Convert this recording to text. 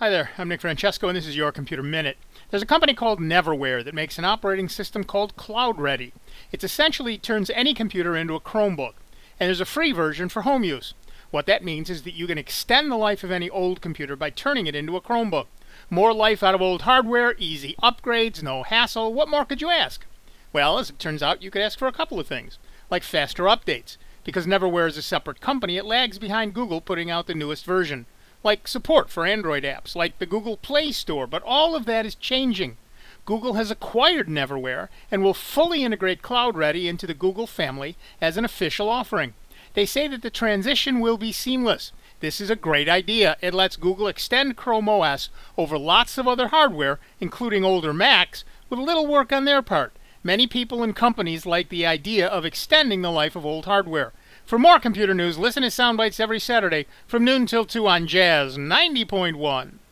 Hi there, I'm Nick Francesco and this is Your Computer Minute. There's a company called Neverware that makes an operating system called CloudReady. It essentially turns any computer into a Chromebook, and there's a free version for home use. What that means is that you can extend the life of any old computer by turning it into a Chromebook. More life out of old hardware, easy upgrades, no hassle. What more could you ask? Well, as it turns out, you could ask for a couple of things, like faster updates. Because Neverware is a separate company, it lags behind Google putting out the newest version. Like support for Android apps, like the Google Play Store, but all of that is changing. Google has acquired Neverware and will fully integrate CloudReady into the Google family as an official offering. They say that the transition will be seamless. This is a great idea. It lets Google extend Chrome OS over lots of other hardware, including older Macs, with little work on their part. Many people and companies like the idea of extending the life of old hardware. For more computer news, listen to Soundbites every Saturday from noon till 2 on Jazz 90.1.